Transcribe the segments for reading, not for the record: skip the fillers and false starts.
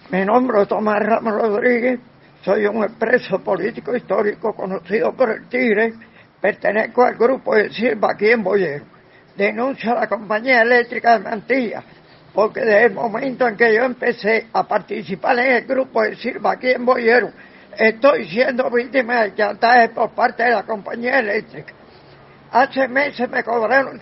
Me nombro Tomás Ramos Rodríguez, soy un expreso político histórico conocido por el Tigre, pertenezco al grupo de Silva aquí en Boyero. Denuncio a la compañía eléctrica de Mantilla, porque desde el momento en que yo empecé a participar en el grupo de Silva aquí en Boyero, estoy siendo víctima de chantaje por parte de la compañía eléctrica. Hace meses me cobraron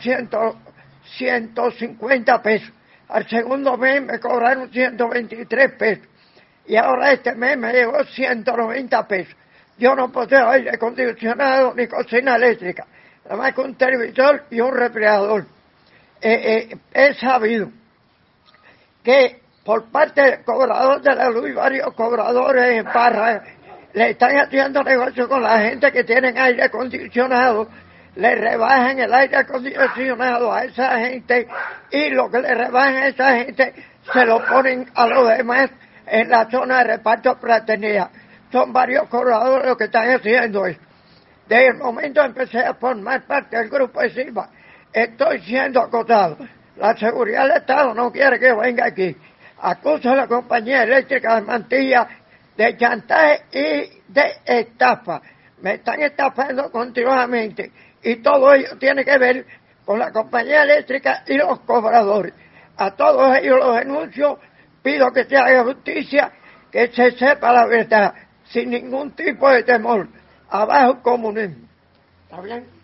150 pesos. Al segundo mes me cobraron 123 pesos. Y ahora este mes me llegó 190 pesos. Yo no poseo aire acondicionado ni cocina eléctrica. Nada más que un televisor y un refrigerador. He sabido que por parte del cobrador de la luz, varios cobradores en Parra le están haciendo negocio con la gente que tienen aire acondicionado, le rebajan el aire acondicionado a esa gente y lo que le rebajan a esa gente se lo ponen a los demás en la zona de reparto de fraternidad. Son varios cobradores los que están haciendo eso. Desde el momento que empecé a formar parte del grupo de Silva, estoy siendo acosado. La seguridad del Estado no quiere que venga aquí. Acuso a la compañía eléctrica de Mantilla de chantaje y de estafa. Me están estafando continuamente y todo ello tiene que ver con la compañía eléctrica y los cobradores. A todos ellos los denuncio, pido que se haga justicia, que se sepa la verdad, sin ningún tipo de temor. Abajo el comunismo. ¿Está bien?